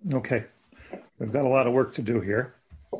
Okay, we've got a lot of work to do here.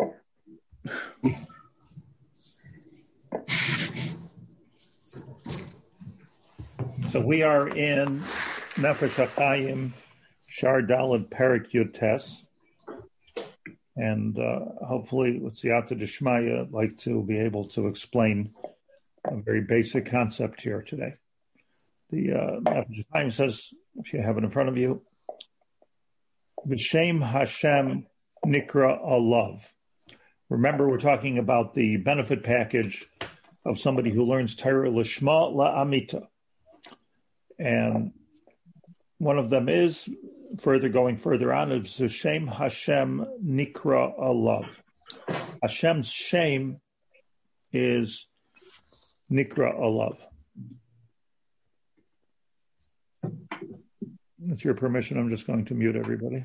So we are in Nefesh HaChaim, Shar Daled Perek Yud Tes, and hopefully with Siyata D'Shmaya, I'd like to be able to explain a very basic concept here today. The Nefesh HaChaim says, if you have it in front of you, V'Shem Hashem Nikra Alav. Remember, we're talking about the benefit package of somebody who learns Torah Lishma La'amita. And one of them is, going further on, is V'Shem Hashem Nikra Alav. Hashem's shame is Nikra Alav. With your permission, I'm just going to mute everybody.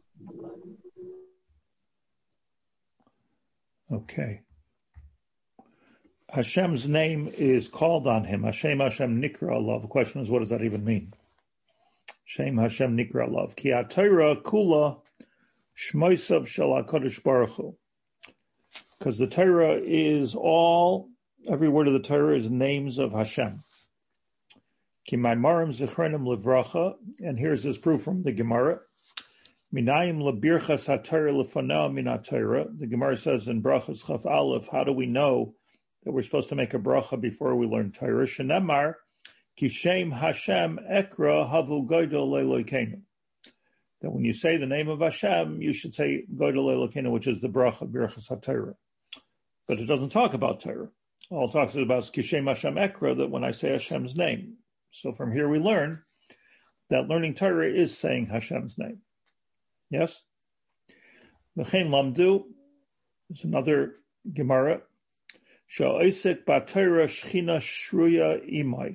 Okay. Hashem's name is called on him. Hashem Nikra Alav. The question is, what does that even mean? Hashem Nikra Alav. Ki ha'Torah kula shmoisav shel HaKadosh Baruch Hu. Because the Torah is every word of the Torah is names of Hashem. Ki maimarim zichronim levracha. And here's this proof from the Gemara. Minayim lebirchas haTorah lefanah min haTorah. The Gemara says in Brachas Chaf Aleph, how do we know that we're supposed to make a bracha before we learn Torah? Shenemar, ki shem Hashem ekra havu goydol le'elokeinu. That when you say the name of Hashem, you should say goydol le'elokeinu, which is the bracha, birchas haTorah. But it doesn't talk about Torah. All it talks about ki shem Hashem ekra, that when I say Hashem's name. So from here we learn that learning Torah is saying Hashem's name. Yes? V'chein lamdu is another Gemara. Sha'osek b'Torah shchina shruya imai.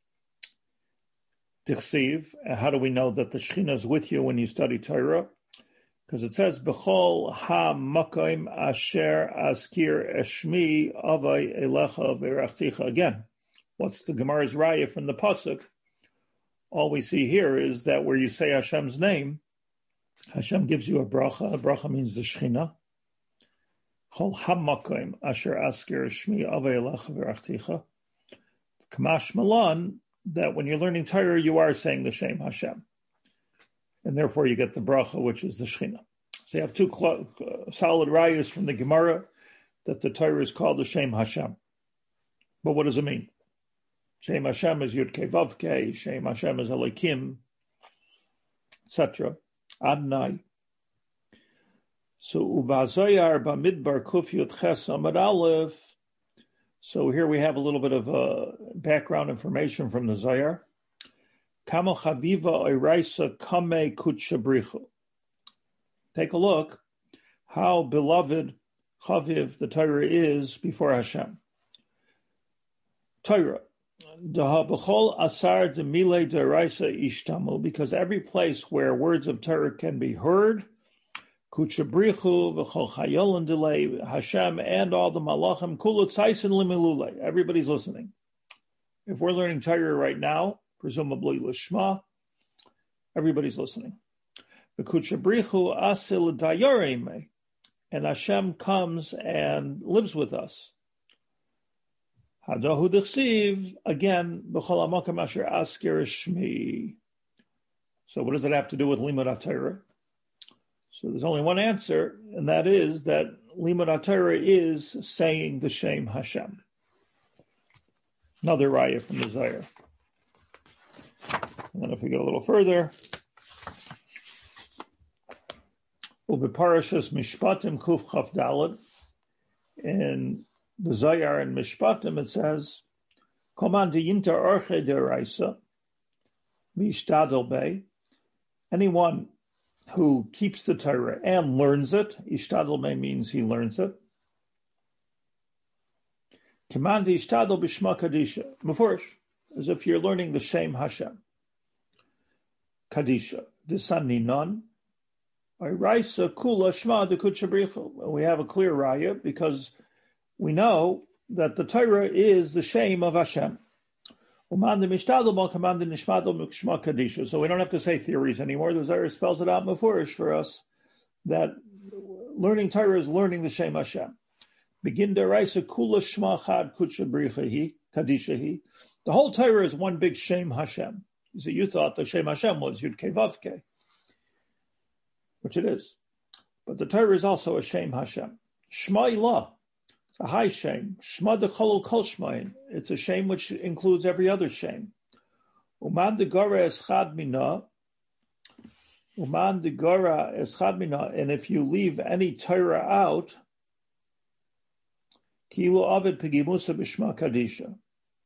Tichsiv. How do we know that the Shechina is with you when you study Torah? Because it says, B'chol ha-makoim asher askir eshmi avai elecha v'erachticha. Again, what's the Gemara's raya from the pasuk? All we see here is that where you say Hashem's name, Hashem gives you a bracha. A bracha means the Shechina. Chol hamakoim asher asker shmi avei elecha v'erachticha. Kamash malan, that when you're learning Torah, you are saying the Shem Hashem, and therefore you get the bracha, which is the Shechina. So you have two solid rayas from the Gemara that the Torah is called the Shem Hashem. But what does it mean? Shem Hashem is Yud Kei Vav Kei. Shem Hashem is Elokim, etc. Adonai. So Uvazoyar Bamidbar Kuf Yud Ches Amud Aleph. So here we have a little bit of background information from the Zohar. Kamo Chaviva Oiraisa Kame Kutshabrichu. Take a look how beloved Chaviv the Torah is before Hashem. Torah. Because every place where words of Torah can be heard, Kutshabrichu v'chol chayolan delay Hashem and all the malachim kulut tzaisin limilule. Everybody's listening. If we're learning Torah right now, presumably lishma, everybody's listening. V'kutshabrichu asil dayoreme, and Hashem comes and lives with us. Hadahu d'chsiv, again, b'chol hamakam asher asker shmi. So what does it have to do with limud HaTorah? So there's only one answer, and that is that limud HaTorah is saying the Shem Hashem. Another raya from the Zohar. And then if we go a little further, Ubeparashas Mishpatim Kuf Chaf Daled, in the Zohar and Mishpatim it says, Koman deyinta orche deraisa, mishtadel bei, anyone who keeps the Torah and learns it, ishtadel bei means he learns it. Koman deishtadel b'shma kadisha, mefurish, as if you're learning the Shem Hashem. Kadisha, disan ninon, oraisa kula shma de kutshabrichu. We have a clear raya because we know that the Torah is the Shem of Hashem. So we don't have to say theories anymore. The Zohar spells it out mefurish for us that learning Torah is learning the Shem Hashem. Begin deraisa kula shma chad kudsha brichahi kadishahi. The whole Torah is one big Shem Hashem. So you thought the Shem Hashem was Yud Kei Vav Kei, which it is. But the Torah is also a Shem Hashem. Shema Ilah, it's a high Shem. Shema Decholol Kol Shemaim, it's a Shem which includes every other Shem. Uman Degara Eschad Mina, Uman Degara Eschad Mina, and if you leave any Torah out, Kilu Avid Pegimusa B'Shma Kadisha,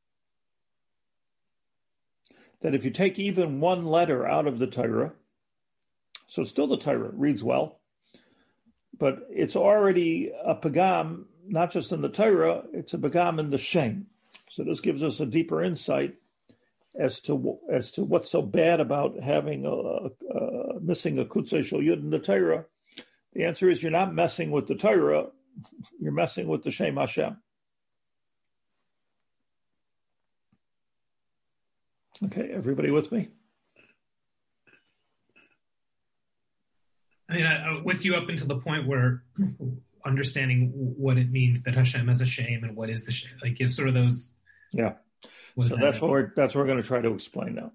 that if you take even one letter out of the Torah, so still the Torah reads well, but it's already a pagam, not just in the Torah, it's a pagam in the Shem. So this gives us a deeper insight as to what's so bad about having missing a Kutzei Shel Yud in the Torah. The answer is you're not messing with the Torah, you're messing with the Shem Hashem. Okay, everybody with me? I mean, with you up until the point where understanding what it means that Hashem has a shame and what is the shame, like is sort of those. Yeah. So that's what we're going to try to explain now.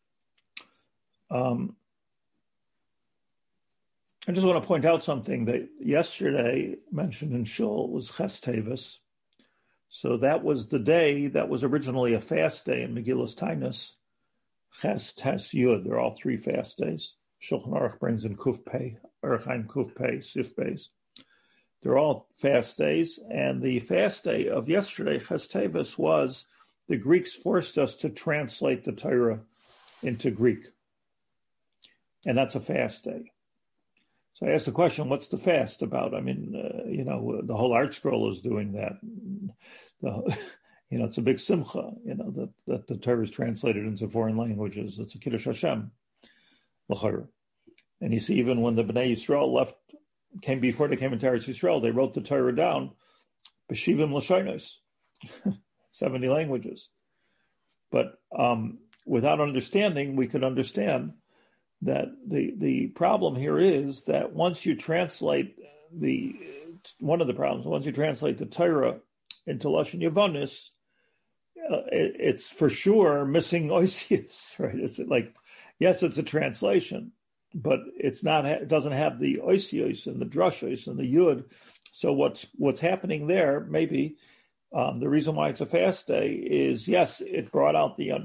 I just want to point out something that yesterday mentioned in Shul was Ches Tevis. So that was the day that was originally a fast day in Megillas Taanis. Ches, Tes, Yud. They're all three fast days. Shulchan Aruch brings in Kuf Pei, Aruch Haim Kuf Pei, Sif Beis. They're all fast days. And the fast day of yesterday, Ches Tevis, was the Greeks forced us to translate the Torah into Greek. And that's a fast day. So I asked the question, what's the fast about? I mean, the whole Art Scroll is doing that. It's a big simcha, that the Torah is translated into foreign languages. It's a Kiddush Hashem, l'chara. And you see, even when the Bnei Yisrael came before they came into Eretz Yisrael, they wrote the Torah down, b'shivim l'shonos, 70 languages. But without understanding, we could understand that the problem here is that once you translate once you translate the Torah into Lashon Yavonis, it's for sure missing oisius, right? It's like, yes, it's a translation, but it's not. It doesn't have the oisius and the drushos and the yud. So what's happening there? Maybe the reason why it's a fast day is, yes, it brought out the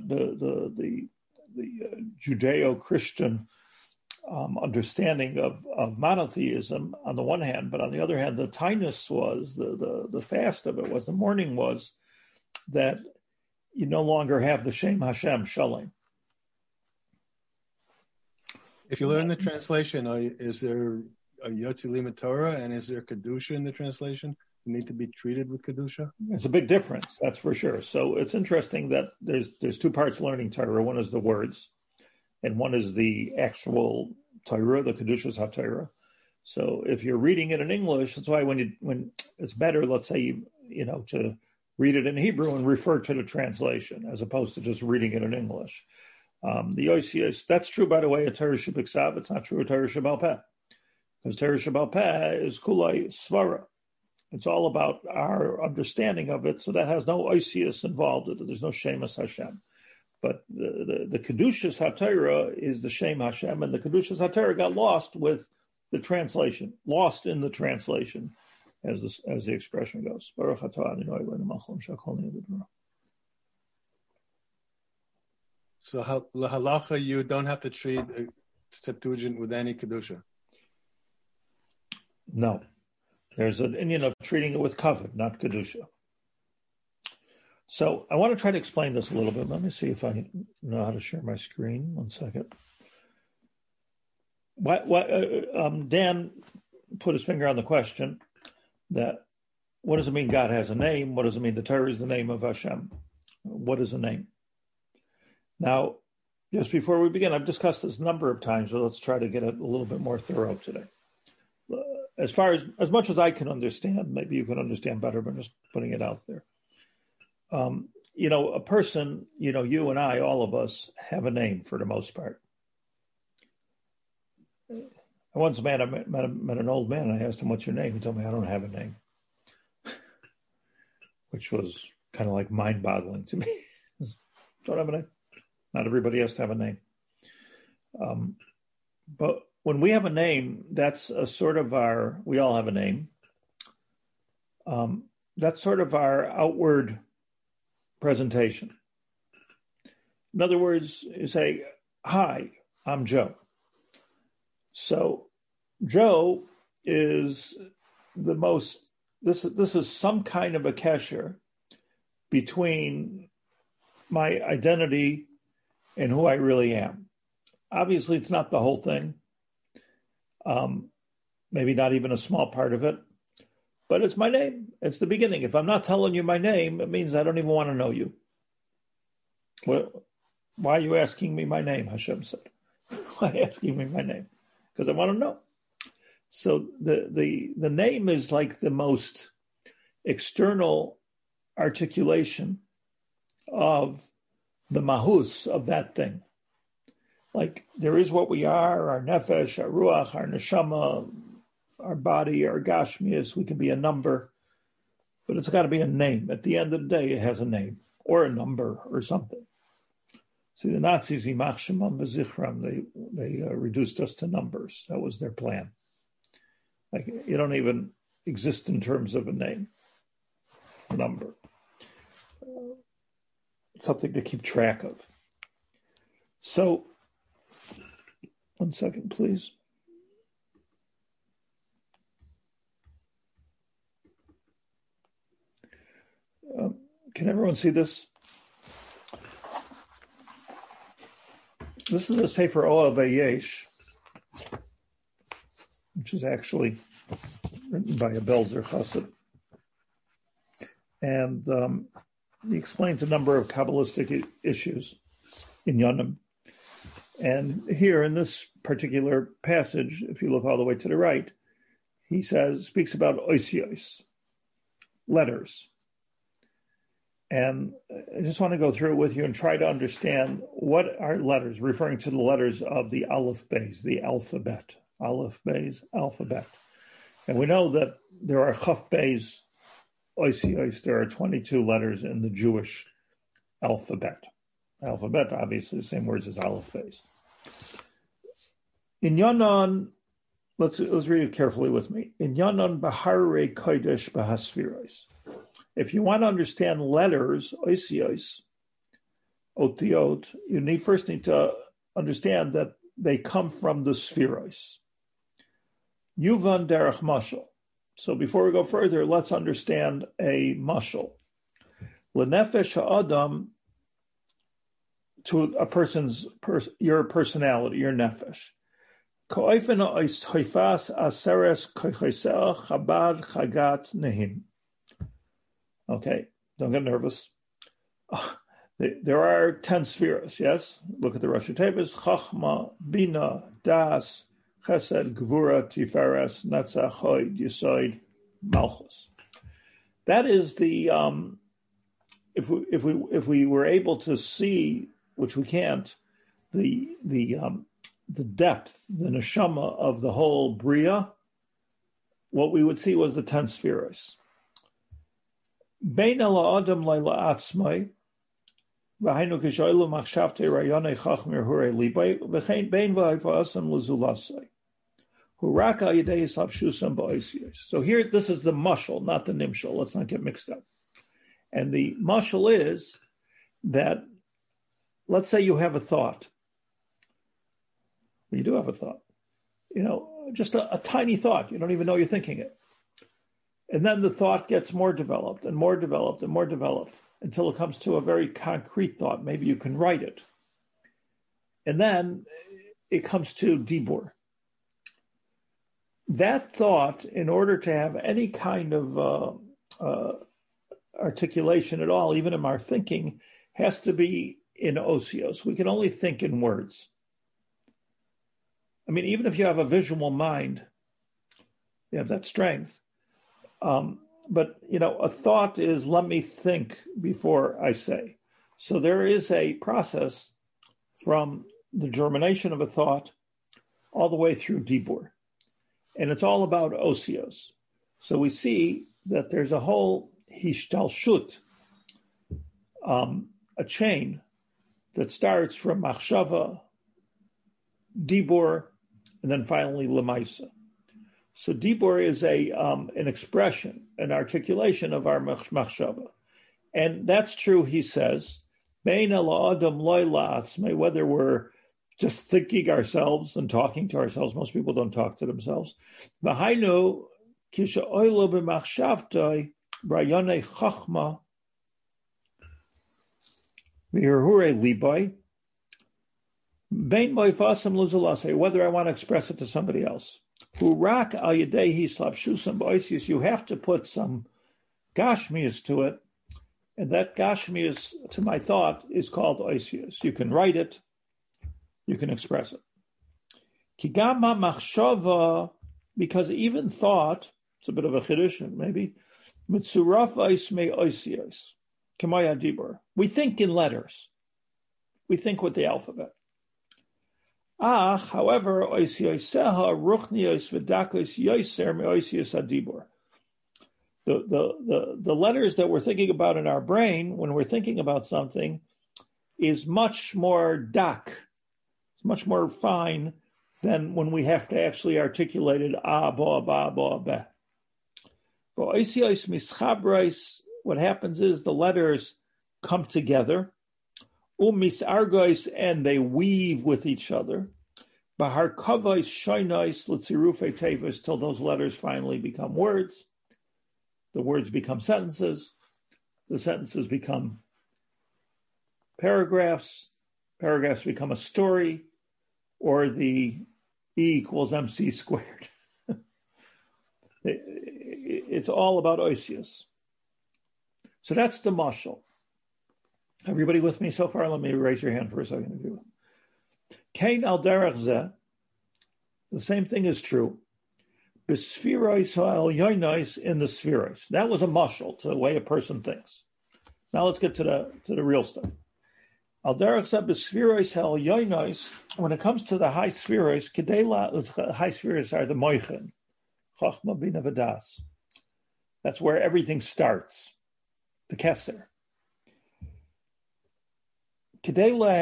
Judeo-Christian understanding of monotheism on the one hand, but on the other hand, the tainus was the fast of it was the mourning was that you no longer have the Shem Hashem Shalom. If you learn the translation, is there a Yotzi Limud Torah and is there Kedusha in the translation? You need to be treated with Kedusha? It's a big difference, that's for sure. So it's interesting that there's two parts learning Torah. One is the words, and one is the actual Torah, the Kedushas HaTorah. So if you're reading it in English, that's why when it's better, let's say, to read it in Hebrew and refer to the translation as opposed to just reading it in English. The OCS, that's true, by the way, at Torah Shebiksav. It's not true at Torah Shebal Peh, because Torah Shebal Peh is Kulai Svara. It's all about our understanding of it, so that has no OCS involved. There's no Shemus Hashem. But the Kedushas HaTorah is the Shem Hashem, and the Kedushas HaTorah got lost with the translation, lost in the translation, as the expression goes. Baruch atah Adonai Eloheinu melech haolam. So halacha, you don't have to treat a Septuagint with any Kedusha? No. There's an Indian of treating it with kavod, not Kedusha. So I want to try to explain this a little bit. Let me see if I know how to share my screen. 1 second. Dan put his finger on the question that what does it mean God has a name? What does it mean the Torah is the name of Hashem? What is a name? Now, just before we begin, I've discussed this a number of times, so let's try to get it a little bit more thorough today. As much as I can understand, maybe you can understand better, but just putting it out there. A person, you and I, all of us have a name for the most part. I once met an old man, and I asked him, "What's your name?" He told me, "I don't have a name," which was kind of like mind-boggling to me. Don't have a name. Not everybody has to have a name. But when we have a name, that's a sort of we all have a name. That's sort of our outward presentation. In other words, you say, "Hi, I'm Joe." So Joe is this is some kind of a kesher between my identity and who I really am. Obviously, it's not the whole thing. Maybe not even a small part of it, but it's my name. It's the beginning. If I'm not telling you my name, it means I don't even want to know you. Well, why are you asking me my name? Hashem said. Why asking me my name? Because I want to know. So the name is like the most external articulation of the mahus of that thing. Like there is what we are, our nefesh, our ruach, our neshama, our body, our gashmias. We can be a number, but it's got to be a name. At the end of the day, it has a name or a number or something. See, the Nazis, Yimach Shemam v'zichram, they reduced us to numbers. That was their plan. Like you don't even exist in terms of a name, a number, something to keep track of. So, one second, please. Can everyone see this? This is a Sefer Oav Yesh, which is actually written by a Belzer Chassid. And he explains a number of Kabbalistic issues in Yonim. And here in this particular passage, if you look all the way to the right, he speaks about oisios, letters. And I just want to go through it with you and try to understand what are letters, referring to the letters of the Aleph Beis, the alphabet. Aleph Beis, alphabet. And we know that there are Chaf Beis, oisios, there are 22 letters in the Jewish alphabet. Alphabet, obviously, the same words as Aleph Beis. In Yonon, let's read it carefully with me. In Yonon Baharei Kodesh Bahasfiros. If you want to understand letters, oisios, otiot, you first need to understand that they come from the spheros. Yuvan derech mashal. So before we go further, let's understand a mashal. Lenefesh ha'adam, to a person's your personality, your nefesh. Ko'ofen ha'oifas aseres koichosea chabad chagat nehim. Okay, don't get nervous. There are 10 spheres, yes? Look at the Rosh Tevis: Chachma, Bina, Das, Chesed, Gvura, Tiferes, Netzach, Hod, Yesod, Malchus. That is the if we were able to see, which we can't, the depth, the neshama of the whole bria, what we would see was the 10 spheres. Bein el adam leila atzmai, v'hainu kishoylu machshavte rayonei chachmir hure libay, v'chein bein v'hayvasam lezulasai, huraka yidei sabshusam ba'oisios. So here, this is the mashal, not the nimshal. Let's not get mixed up. And the mashal is that, let's say you have a thought. You do have a thought. Just a tiny thought. You don't even know you're thinking it. And then the thought gets more developed and more developed and more developed until it comes to a very concrete thought. Maybe you can write it. And then it comes to dibur. That thought, in order to have any kind of articulation at all, even in our thinking, has to be in osios. We can only think in words. I mean, even if you have a visual mind, you have that strength. But, a thought is, let me think before I say. So there is a process from the germination of a thought all the way through dibur. and it's all about osios. So we see that there's a whole hishtalshut, a chain that starts from machshava, dibur, and then finally lemaisa. So dibur is an expression, an articulation of our machshava. And that's true, he says, whether we're just thinking ourselves and talking to ourselves. Most people don't talk to themselves. V'hainu kisha oilo b'machshavtoi brayonei chachma v'hirhure libai bein moifasam luzulase, whether I want to express it to somebody else. Who rak al yadehi slapshusam b'oisius, you have to put some gashmias to it, and that gashmias, to my thought, is called oisius. You can write it, you can express it. Kigama machshava, because even thought, it's a bit of a chiddush, maybe, mitzuraf oisme oisios, k'maya dibur. We think in letters. We think with the alphabet. However, oisioseha ruchnios v'dakos yoser me oisios adibur. The letters that we're thinking about in our brain when we're thinking about something is much more dak, it's much more fine than when we have to actually articulate it ba ba ba ba. For oisios mischabrais, what happens is the letters come together, misargois, and they weave with each other. Bahar kavais shainais litzirufe tevos, till those letters finally become words. The words become sentences. The sentences become paragraphs. Paragraphs become a story, or the E equals MC squared. It's all about oisius. So that's the mashal. Everybody with me so far? Let me raise your hand for a second if you will. Kain al derech zeh, the same thing is true. B'spherois ha'elyonos, in the spherois. That was a mashal to the way a person thinks. Now let's get to the real stuff. Al derech zeh b'spherois ha'elyonos, when it comes to the high spherois, high spherois are the moichin, chachma bina v'das. That's where everything starts. The keser. In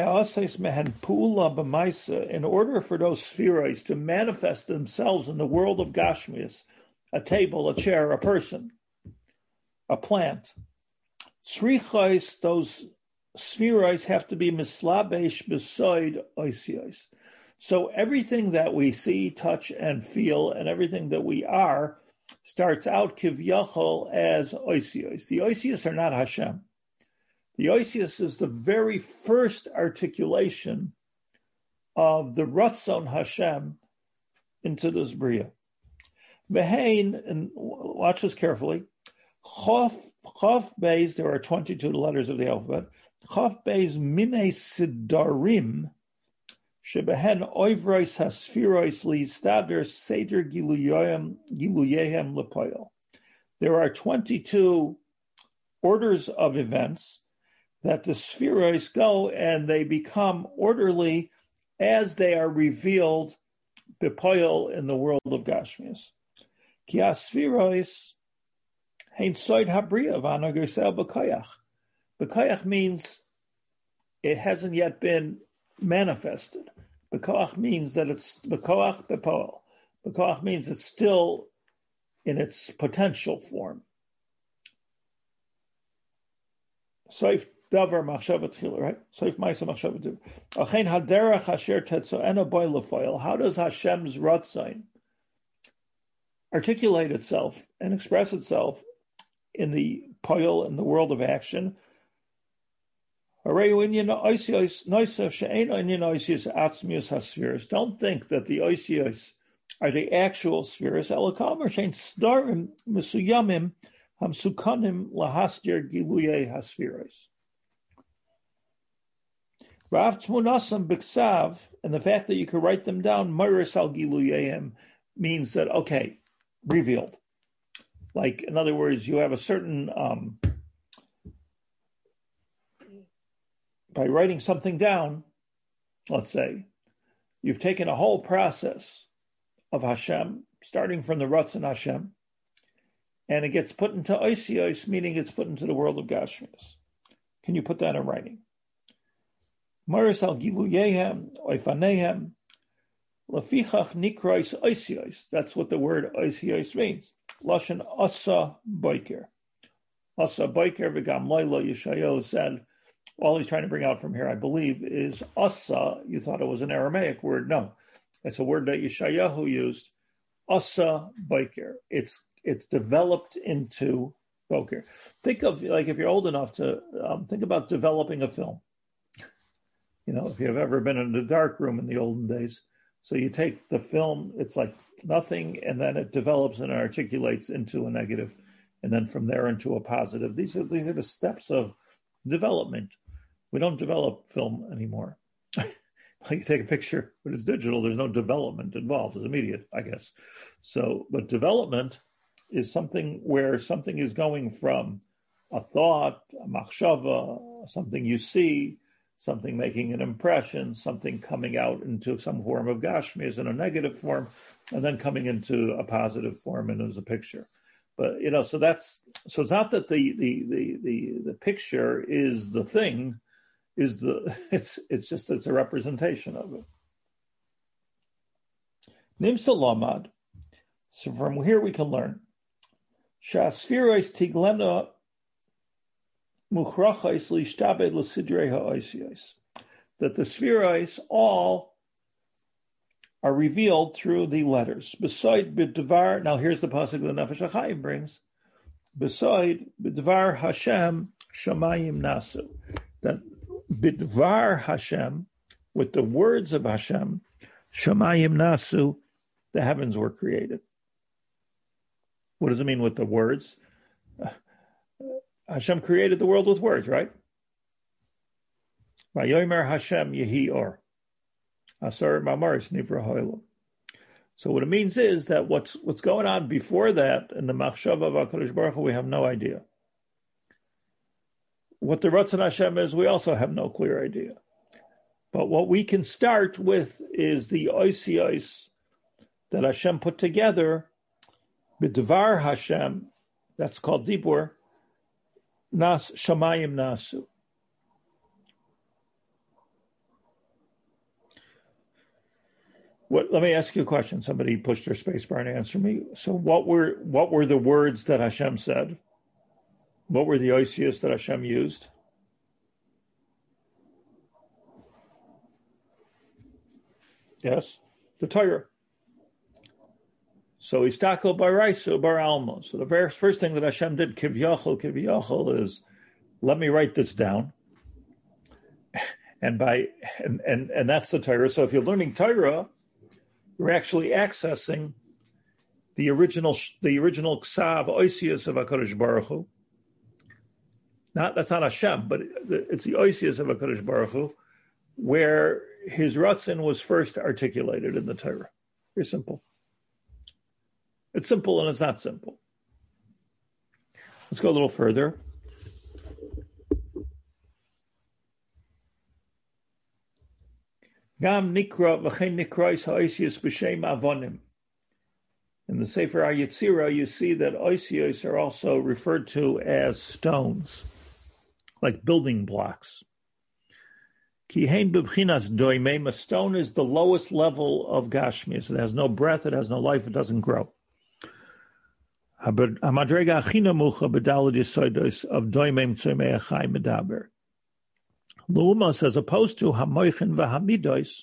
order for those spheroids to manifest themselves in the world of Gashmias, a table, a chair, a person, a plant, those spheroids have to be mislabesh beside oisios. So everything that we see, touch, and feel, and everything that we are, starts out kivyachol as oisios. The oisios are not Hashem. The oisius is the very first articulation of the Ratzon Hashem into this Bria. Behain, and watch this carefully, Chof Beis, there are 22 letters of the alphabet, Chof Beis Mine Sidarim, Shebehen Oivrois Hasphirois Listader Seder Giluyehem Lepoil. There are 22 orders of events that the spheroids go and they become orderly as they are revealed bepoil in the world of Gashmias. Ki spheroids hein soid habriya v'anagersel b'koyach. B'koyach means it hasn't yet been manifested. B'koyach means that it's b'koyach bepoil. B'koyach means it's still in its potential form. Soif davar machshava tchila, right? Soif ma'isa machshava tchila. Achein haderach asher tetzoena boy lefoil. How does Hashem's ratzon articulate itself and express itself in the poil, in the world of action? Don't think that the oisios are the actual spheres. Elakamer shein sdarim mesuyamim hamsukanim lahastir giluyei haspheres. Rav Tmunasam Biksav, and the fact that you can write them down, Meiris al Giluyehim, means that, okay, revealed. Like, in other words, you have a certain, by writing something down, let's say, you've taken a whole process of Hashem starting from the Ratzon Hashem, and it gets put into Oisios, meaning it's put into the world of Gashmias. Can you put that in writing? Maris al Giluyehem, Oifanehem, Lafichach Nikrois Oisios. That's what the word Oisios means. Lashon Asa Boiker. Asa Boiker v'gam Laila Yeshayahu said, all he's trying to bring out from here, I believe, is Asa. You thought it was an Aramaic word. No, it's a word that Yeshayahu used. Asa Boiker. It's developed into Boker. Think of, like, if you're old enough to think about developing a film. You know, if you've ever been in a dark room in the olden days. So you take the film, it's like nothing, and then it develops and articulates into a negative, and then from there into a positive. These are the steps of development. We don't develop film anymore. Like you take a picture, but it's digital. There's no development involved. It's immediate, I guess. So, but development is something where something is going from a thought, a machshava, something you see, something making an impression, something coming out into some form of gashmias in a negative form, and then coming into a positive form and as a picture. But you know, so it's not that the picture is the thing, it's just it's a representation of it. Nimsa Lamad. So from here we can learn. Shasfiros tiglena muchrachais lishtabed l'sidrei ha'oisios. That the spherois all are revealed through the letters. Beside b'dvar, now here's the pasuk that Nefesh HaChaim brings. Beside b'dvar Hashem shamayim nasu. That b'dvar Hashem, with the words of Hashem, shamayim nasu, the heavens were created. What does it mean with the words? Hashem created the world with words, right? Vayomer Hashem yehi or. Asar mamaris nivra ha'olam. So what it means is that what's going on before that in the machshava of HaKadosh Baruch Hu, we have no idea. What the Ratzon Hashem is, we also have no clear idea. But what we can start with is the oisios that Hashem put together. B'dvar Hashem, that's called Dibur, Nas Shamayim Nasu. Let me ask you a question. Somebody pushed their space bar and answered me. So what were the words that Hashem said? What were the oisios that Hashem used? Yes, the Torah. So Istakol Baraisu Bar Alma. So the very first thing that Hashem did, Kivyachol, is let me write this down. And that's the Torah. So if you're learning Torah, you're actually accessing the original Ksav Oisius of HaKadosh Baruch Hu. That's not Hashem, but it's the Oisius of HaKadosh Baruch Hu, where his Ratzon was first articulated in the Torah. Very simple. It's simple and it's not simple. Let's go a little further. Gam nikra v'chein nikrais ha'oisios b'shem avonim. In the Sefer HaYetzirah, you see that oisios are also referred to as stones, like building blocks. Ki hein b'bchinas doimim, a stone is the lowest level of gashmias. It has no breath, it has no life, it doesn't grow. Hamadrega achinamucha b'dalad yisodos of doimim tzomei achai medaber. Lumas, as opposed to hamoichin v'hamidos,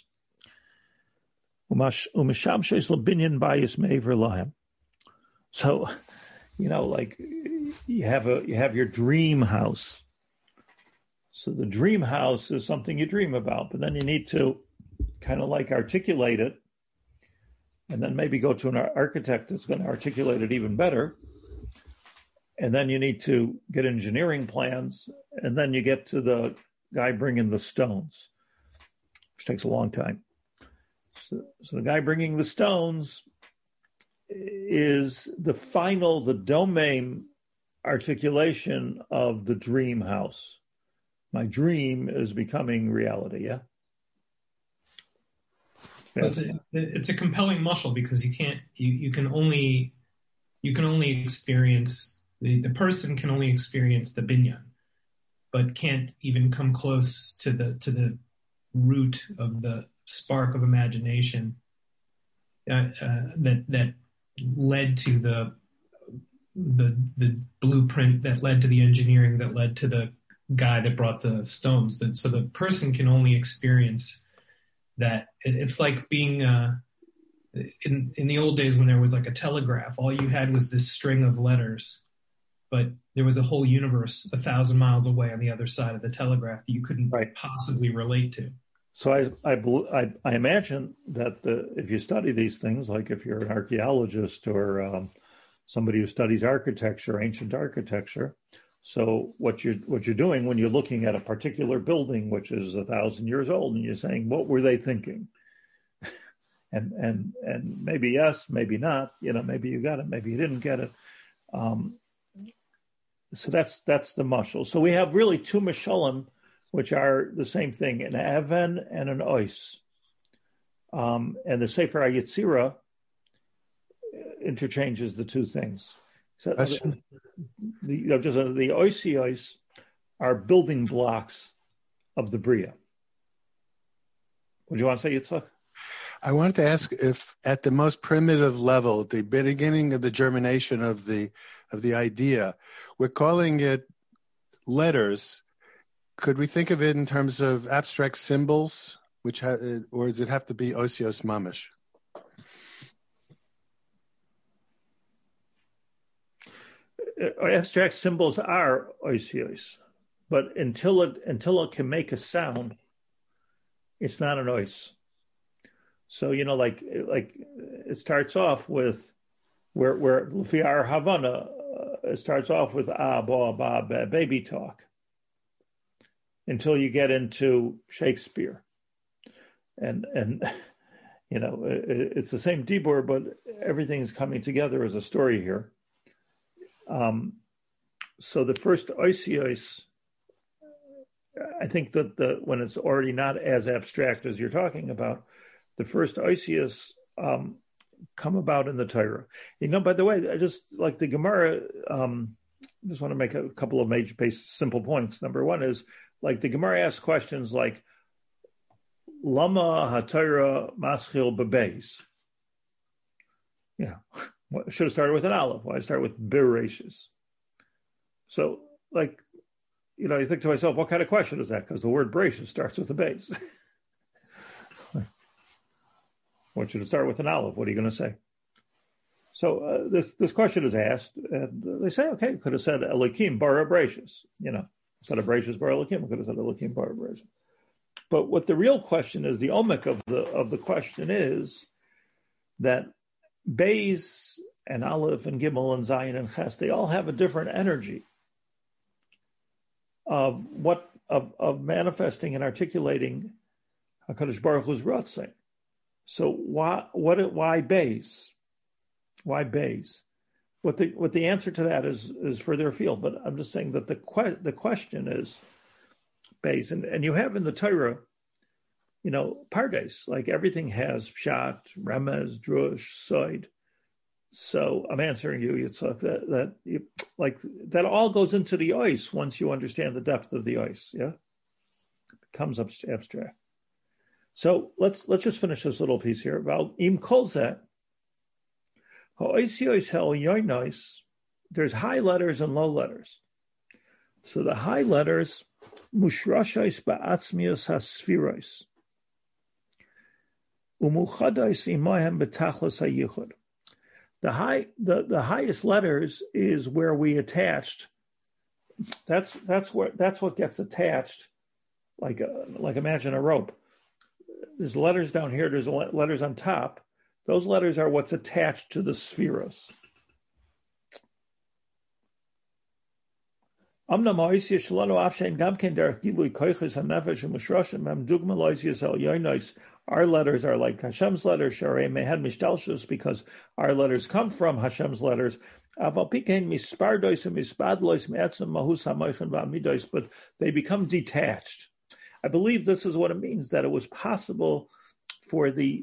u'mishamshes l'binyan bayis me'ever lahem. So, you know, like you have your dream house. So the dream house is something you dream about, but then you need to kind of like articulate it, and then maybe go to an architect that's going to articulate it even better. And then you need to get engineering plans, and then you get to the guy bringing the stones, which takes a long time. So the guy bringing the stones is the domain articulation of the dream house. My dream is becoming reality, yeah? Yes. It's a compelling muscle because you can only experience the person can only experience the binyan, but can't even come close to the root of the spark of imagination that led to the blueprint, that led to the engineering, that led to the guy that brought the stones. So the person can only experience that. It's like being in the old days when there was like a telegraph. All you had was this string of letters, but there was a whole universe 1,000 miles away on the other side of the telegraph that you couldn't possibly relate to. So I imagine that if you study these things, like if you're an archaeologist or somebody who studies architecture, ancient architecture, so what you're doing when you're looking at a particular building which is 1,000 years old, and you're saying, what were they thinking? and maybe yes, maybe not. Maybe you got it, maybe you didn't get it. So that's the mashal. So we have really two mashalim, which are the same thing, an Even and an Ois. And the Sefer HaYetzirah interchanges the two things. So the Oisios are building blocks of the Bria. Would you want to say, Yitzhak? I wanted to ask if at the most primitive level, at the beginning of the germination of the idea, we're calling it letters. Could we think of it in terms of abstract symbols, or does it have to be osios mamish? Abstract symbols are osios, but until it can make a sound, it's not an ois. So like it starts off with where Lefi our Havana, it starts off with ba baby talk, until you get into Shakespeare, and it's the same dibur, but everything is coming together as a story here. So the first oisios, I think that when it's already not as abstract as you're talking about, the first oisios come about in the Torah. By the way, I just like the Gemara. Just want to make a couple of major, simple points. Number one is, like, the Gemara asks questions like, Lama HaTorah Maschil Bebeis. Should have started with an aleph. Why start with Bereshis? So, you think to myself, what kind of question is that? Because the word Bereshis starts with a base. What should it start with an aleph? What are you going to say? So this question is asked, and they say, okay, could have said Elokim bara Bereshis. Instead of Bereshis bara Elokim, could have said Elokim bara Bereshis. But what the real question is, the omek of the question is that Beis and Aleph and Gimel and Zayin and Ches, they all have a different energy of manifesting and articulating HaKadosh Baruch Hu's Ratzon. So why Beis? Why Beis? What the answer to that is further afield. But I'm just saying that the question is Beis, and you have in the Torah, pardes, like everything has pshat, remez, drush, sod. So I'm answering you, Yitzhak, that all goes into the ois once you understand the depth of the ois. Yeah, it becomes abstract. So let's just finish this little piece here. Well, im kolzet ha'oisios ha'oyonos. There's high letters and low letters. So the high letters mushrashos ba'atzmios hasfiros umuchados imahem betachlos hayichud. The highest letters is where we attached. That's what gets attached, like imagine a rope. There's letters down here. There's letters on top. Those letters are what's attached to the spheros. Our letters are like Hashem's letters, because our letters come from Hashem's letters. But they become detached. I believe this is what it means, that it was possible for the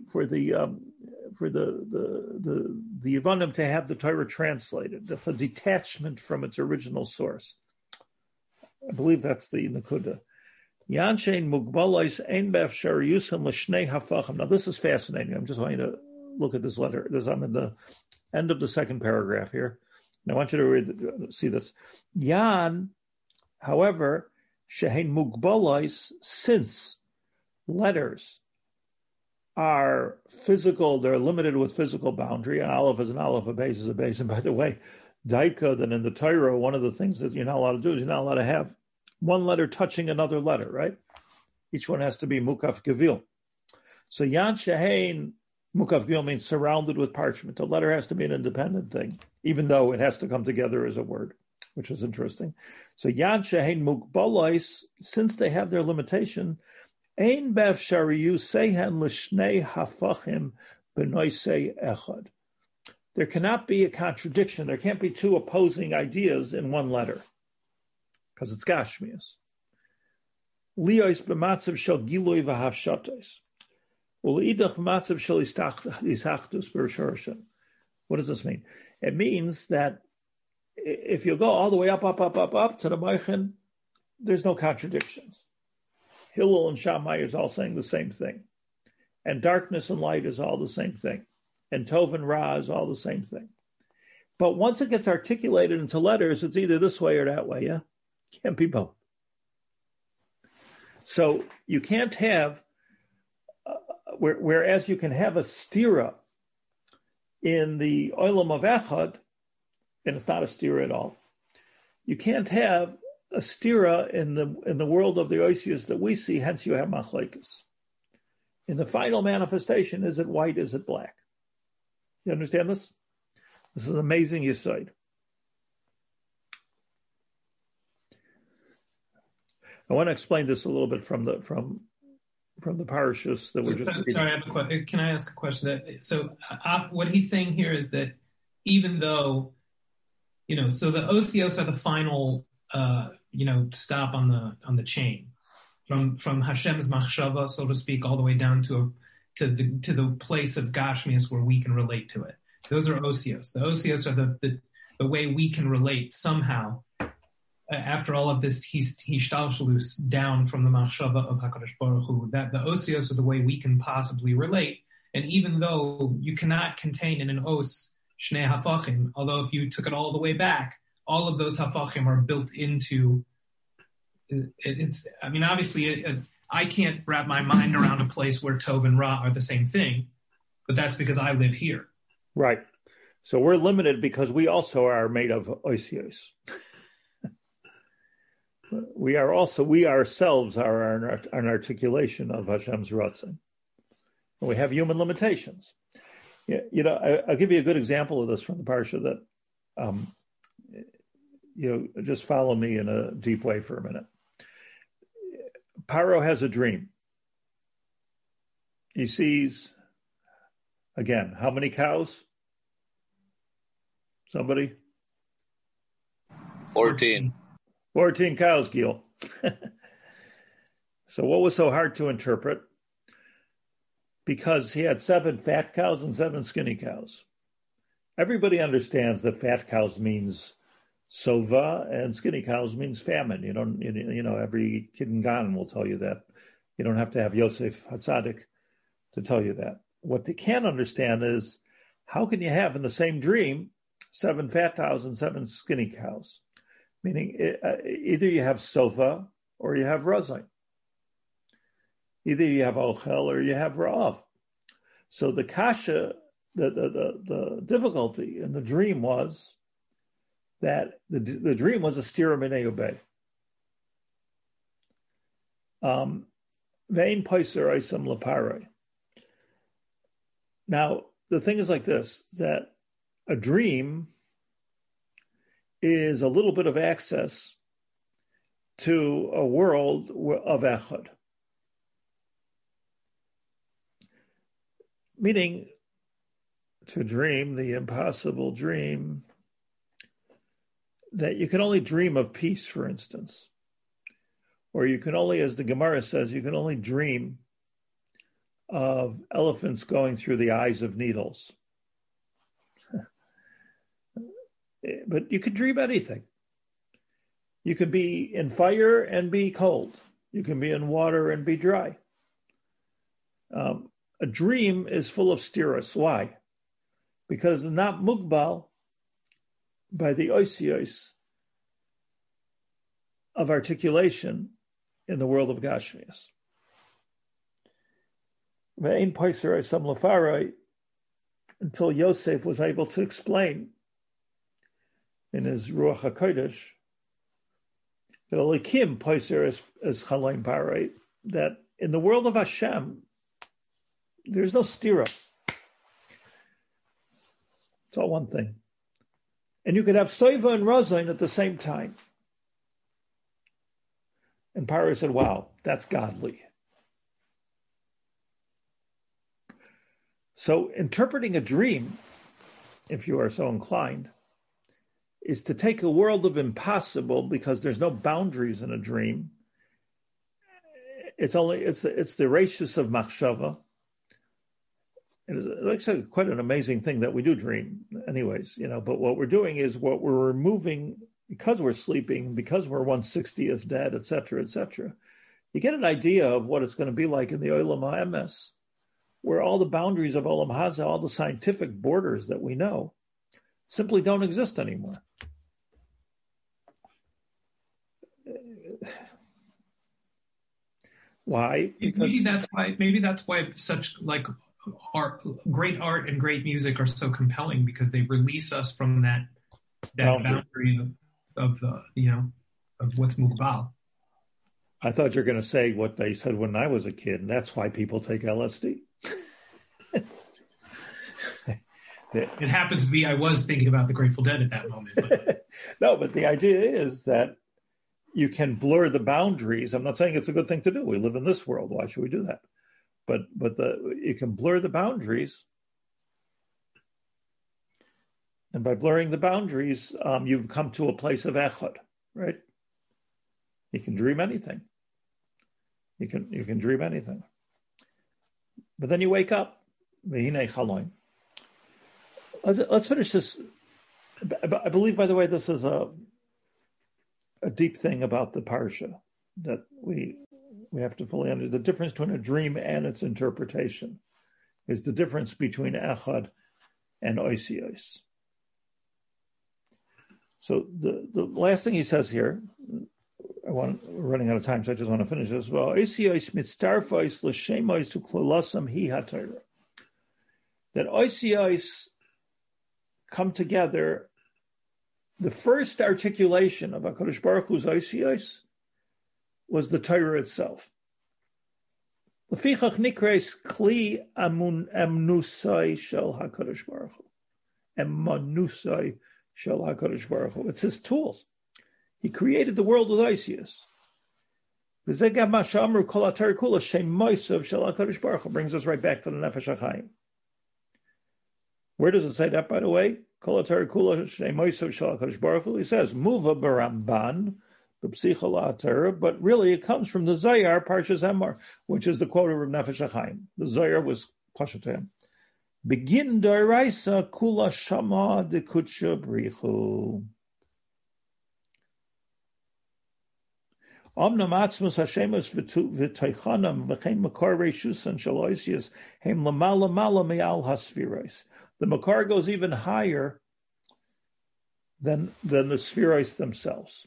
Yevanim to have the Torah translated. That's a detachment from its original source. I believe that's the Nakuda. Yanshein Mugbalais Ein B'Afshar Yusam L'Shnei Hafachim. Now this is fascinating. I'm just wanting to look at this letter. I'm in the end of the second paragraph here. And I want you to see this. Yan, however, Shehein Mugbalais, since letters are physical, they're limited with physical boundary. An aleph is an aleph, a base is a base. And by the way, daika, then in the Torah, one of the things that you're not allowed to do is you're not allowed to have one letter touching another letter, right? Each one has to be mukaf gevil. So yan shehein mukaf gevil means surrounded with parchment. A letter has to be an independent thing, even though it has to come together as a word, which is interesting. So yan shehein mukbalais, since they have their limitation, ein b'afshariyu sehen l'shnei hafachim b'noisei echad. There cannot be a contradiction. There can't be two opposing ideas in one letter, because it's gashmias. Liyos b'matzav shel giloi v'havshatos, u'leidach matzav shel isachtus b'rishorashem. What does this mean? It means that if you go all the way up to the Moichin, there's no contradictions. Hillel and Shammai is all saying the same thing. And darkness and light is all the same thing. And Tov and Ra is all the same thing. But once it gets articulated into letters, it's either this way or that way, yeah? Can't be both. So you can't have, whereas you can have a stira in the olam of Echad, and it's not a stira at all. You can't have a stira in the world of the Oisius that we see, hence you have machlekes. In the final manifestation, is it white, is it black? You understand this? This is an amazing yesod. I want to explain this a little bit from the parashas that we're just reading. Sorry, I have a question. Can I ask a question? So what he's saying here is that even though, so the osios are the final, stop on the chain from Hashem's machshava, so to speak, all the way down to the place of Gashmias where we can relate to it. Those are osios. The osios are the way we can relate somehow. After all of this, hishtalshalus down from the machshava of Hakadosh Baruch Hu, that the osios are the way we can possibly relate. And even though you cannot contain in an os shnei hafachim, although if you took it all the way back, all of those hafachim are built into. Obviously, I can't wrap my mind around a place where Tov and Ra are the same thing, but that's because I live here. Right. So we're limited because we also are made of osios. We ourselves are an articulation of Hashem's Ratzon. We have human limitations. I'll give you a good example of this from the parsha that, just follow me in a deep way for a minute. Paro has a dream. He sees, again, how many cows? Somebody? 14. 14 cows, Gil. So what was so hard to interpret? Because he had 7 fat cows and 7 skinny cows. Everybody understands that fat cows means sova and skinny cows means famine. Every kid in Ghana will tell you that. You don't have to have Yosef Hatzadik to tell you that. What they can't understand is, how can you have in the same dream 7 fat cows and 7 skinny cows? Meaning either you have sofa or you have razai. Either you have ochel or you have ra'av. So the kasha, the difficulty in the dream was that the dream was a stira minei ubei. Vein paiser isam leparoi. Now, the thing is like this, that a dream is a little bit of access to a world of echad. Meaning, to dream, the impossible dream, that you can only dream of peace, for instance. Or you can only, as the Gemara says, you can only dream of elephants going through the eyes of needles. But you can dream anything. You can be in fire and be cold. You can be in water and be dry. A dream is full of stiras. Why? Because it's not mugbal by the oisios of articulation in the world of Gashmias. Until Yosef was able to explain in his Ruach HaKodesh that Elikim Poiser is Chalaim Parai, that in the world of Hashem, there's no stira. It's all one thing. And you could have Soiva and Razain at the same time. And Parai said, wow, that's godly. So interpreting a dream, if you are so inclined, is to take a world of impossible because there's no boundaries in a dream. It's the ratius of machshava. It's like quite an amazing thing that we do dream anyways, but what we're doing is what we're removing because we're sleeping, because we're 1/60th dead, et cetera, you get an idea of what it's going to be like in the Olam HaEmes, where all the boundaries of Olam Haza, all the scientific borders that we know, simply don't exist anymore. Why? Because maybe that's why such like great art and great music are so compelling, because they release us from that boundary of what's mugbal. I thought you were going to say what they said when I was a kid, and that's why people take LSD. It happens to be I was thinking about the Grateful Dead at that moment. But. No, but the idea is that you can blur the boundaries. I'm not saying it's a good thing to do. We live in this world. Why should we do that? But you can blur the boundaries. And by blurring the boundaries, you've come to a place of echad, right? You can dream anything. You can dream anything. But then you wake up. Let's finish this. I believe, by the way, this is a deep thing about the parsha that we have to fully understand. The difference between a dream and its interpretation is the difference between echad and oisios. So the last thing he says here, we're running out of time, so I just want to finish this as well. Oisios mitzarfos l'shemois u'klolasam hi haTorah. That oisios come together. The first articulation of HaKadosh Baruch Hu's oisios was the Torah itself. Lefichach nikreis kli emnusai shel HaKadosh Baruch Hu. Emanusai shel HaKadosh Baruch Hu. It's his tools. He created the world with oisios. V'zeh ma she'amru kol haTorah kula shem moisav shel HaKadosh Baruch Hu. Brings us right back to the Nefesh HaChaim. Where does it say that, by the way? Kol haTorah kula shem moisav shel HaKadosh Baruch Hu. He says, Muva b'Ramban, b'Psicha la'Torah, but really it comes from the Zohar, Parshas Emor, which is the quote of Nefesh HaChaim. The Zohar was Pashatem. Begin d'oraisa kula shama dekutsha brichu. Omnam atzmus hashemus v'toichanam v'chein makar reishusan shel oisios hem lamala mala me'al hasfiros. The makar goes even higher than the spheroids themselves.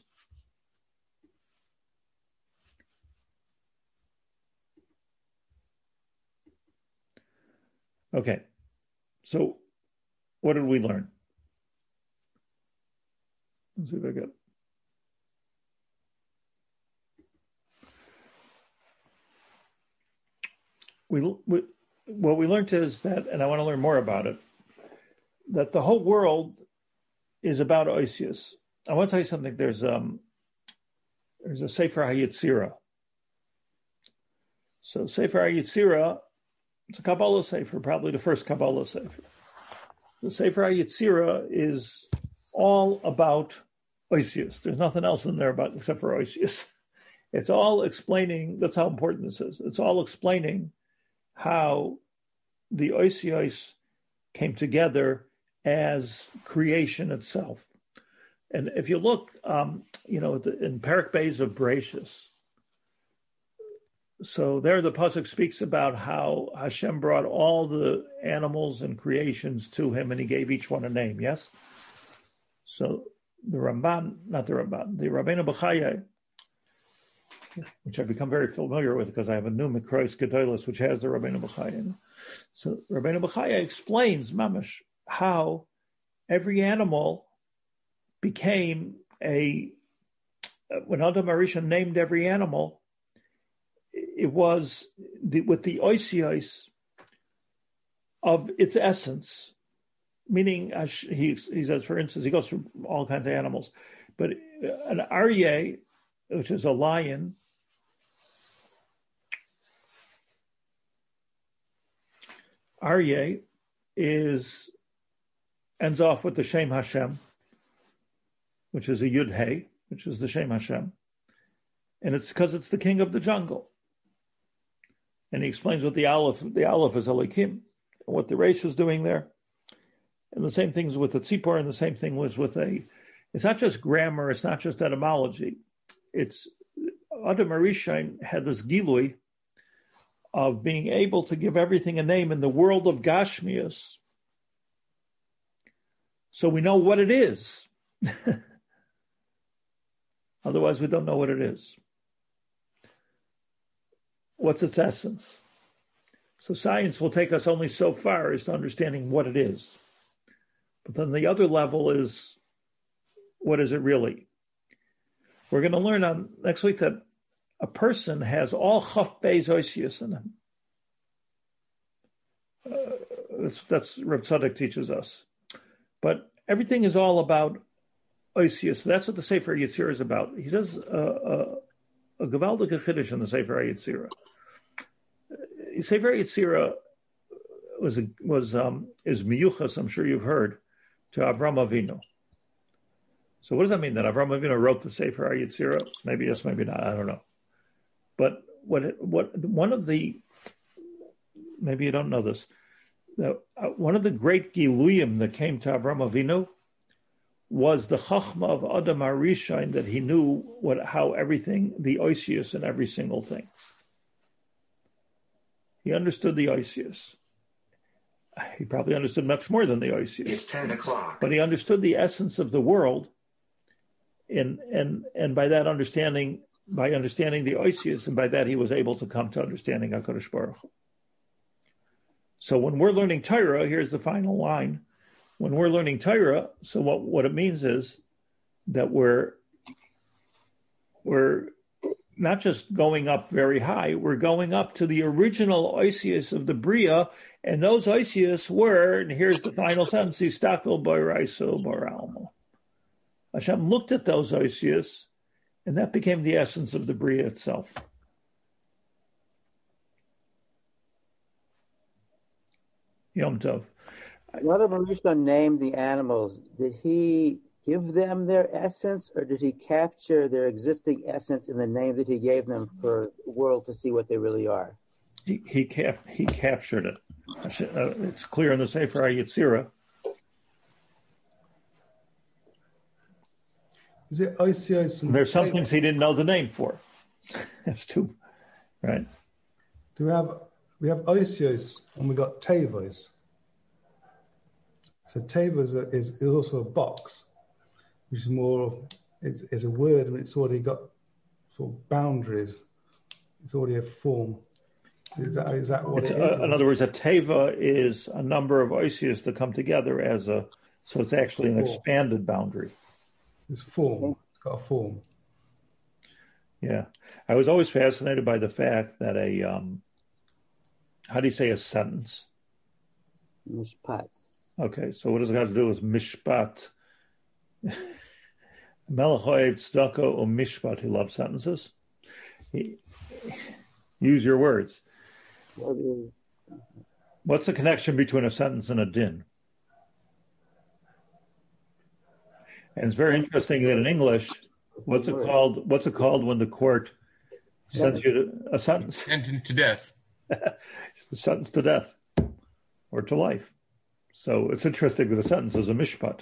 Okay, so what did we learn? Let's see if I get. What we learned is that, and I want to learn more about it, that the whole world is about oisios. I want to tell you something. There's a Sefer HaYetzirah. So Sefer HaYetzirah, it's a Kabbalah Sefer, probably the first Kabbalah Sefer. The Sefer HaYetzirah is all about oisios. There's nothing else in there except for oisios. It's all explaining, that's how important this is. It's all explaining how the Oisios came together as creation itself. And if you look, in Perek Beis of Bereshis, so there the pasuk speaks about how Hashem brought all the animals and creations to him, and he gave each one a name. Yes. So the Rabbeinu Bechaya, which I've become very familiar with because I have a new Mikrois Gedolos which has the Rabbeinu Bechaya. So Rabbeinu Bechaya explains, mamash, how every animal became when Adam Arishan named every animal, it was with the oisios of its essence, meaning, he says, for instance, he goes through all kinds of animals, but an aryeh, which is a lion, aryeh ends off with the Shem Hashem, which is a Yud Hey, which is the Shem Hashem. And it's because it's the king of the jungle. And he explains what the Aleph is Elohim, and what the Reish is doing there. And the same things with the Tzipor, and the same thing was with it's not just grammar, it's not just etymology. It's Adam Arishain had this gilui of being able to give everything a name in the world of Gashmias, so we know what it is. Otherwise, we don't know what it is. What's its essence? So science will take us only so far as to understanding what it is. But then the other level is, what is it really? We're going to learn on next week that a person has all Chaf Beis Oisius in him. That's Reb Tzadok teaches us. But everything is all about Oisius. That's what the Sefer Yetzirah is about. He says a Gavaldik Chiddush in the Sefer Yetzirah. Sefer Yetzirah is miyuchas, I'm sure you've heard, to Avram Avinu. So what does that mean? That Avram Avinu wrote the Sefer Yetzirah? Maybe yes, maybe not. I don't know. But one of the, maybe you don't know this, one of the great giluyim that came to Avram Avinu was the chachma of Adam Arishain, that he knew how everything, the oisius in every single thing. He understood the oisius. He probably understood much more than the oisius. It's 10 o'clock. But he understood the essence of the world, and by that understanding, by understanding the oisius, and by that he was able to come to understanding HaKadosh Baruch Hu. So when we're learning Torah, here's the final line. When we're learning Torah, so what it means is that we're not just going up very high, we're going up to the original oisius of the Bria, and those oisius were, and here's the final sentence, Yistakel Boiraiso Boralmo. Hashem looked at those oisius, and that became the essence of the Bria itself. Yom Tov. When Adam Rishon named the animals, did he give them their essence, or did he capture their existing essence in the name that he gave them for the world to see what they really are? He captured it. It's clear in the Sefer Yetzirah. Is it Oisios? There's some things he didn't know the name for. That's two, right? Do we have Oisios and we got Tevos? So Tevos is also a box, which is more, it's a word, and it's already got sort of boundaries. It's already a form. Is that what it is? In other words, a teva is a number of oisius that come together so it's actually an expanded boundary. It's form. It's got a form. Yeah. I was always fascinated by the fact that how do you say a sentence? Mishpat. Okay, so what does it have to do with mishpat? Melech ohev tzedakah or mishpat, he loves sentences. Use your words. What's the connection between a sentence and a din? And it's very interesting that in English, what's it called when the court sends you to a sentence? Sentenced to death. He was sentenced to death or to life. So it's interesting that a sentence is a mishpat.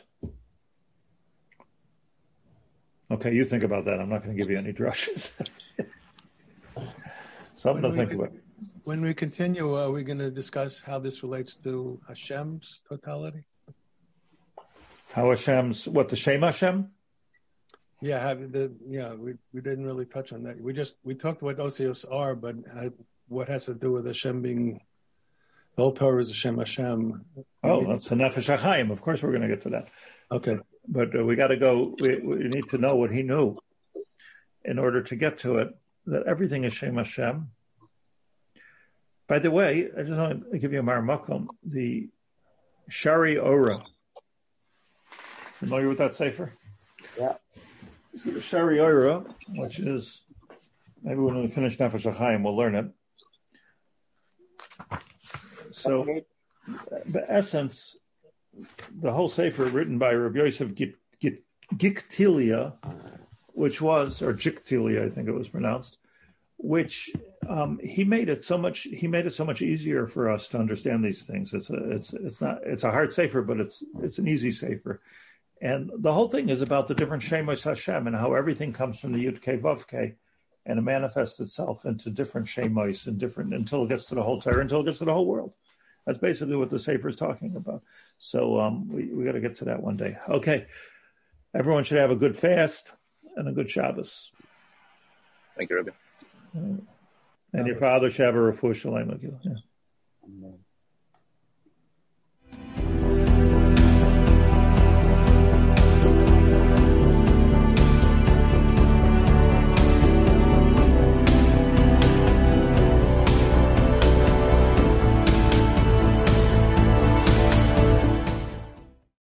Okay, you think about that. I'm not going to give you any drushes. Something to think about. When we continue, are we going to discuss how this relates to Hashem's totality? How Hashem's, what, the Shem Hashem? Yeah, we didn't really touch on that. We talked what Osios are, but what has to do with Hashem being, the whole Torah is Hashem. Oh, that's the Nefesh HaChaim. Of course we're going to get to that. Okay. But we got to go, we need to know what he knew in order to get to it, that everything is Shem Hashem. By the way, I just want to give you a marmakom. The Shari Ora. Familiar with that sefer? Yeah. So the Shari Ora, which is, maybe when we finish Nefesh HaChaim, we'll learn it. So, the essence, the whole sefer written by Rabbi Yosef Giktilia, which was, or Jiktilia, I think it was pronounced, which he made it so much easier for us to understand these things. It's a hard sefer, but it's an easy sefer. And the whole thing is about the different Shemos Hashem and how everything comes from the Yud Kei Vav Kei, and it manifests itself into different Shemos and different, until it gets to the whole Torah, until it gets to the whole world. That's basically what the sefer is talking about. So we got to get to that one day. Okay, everyone should have a good fast and a good Shabbos. Thank you, Rabbi. And your father should have a refuah shalem. Yeah. Amen.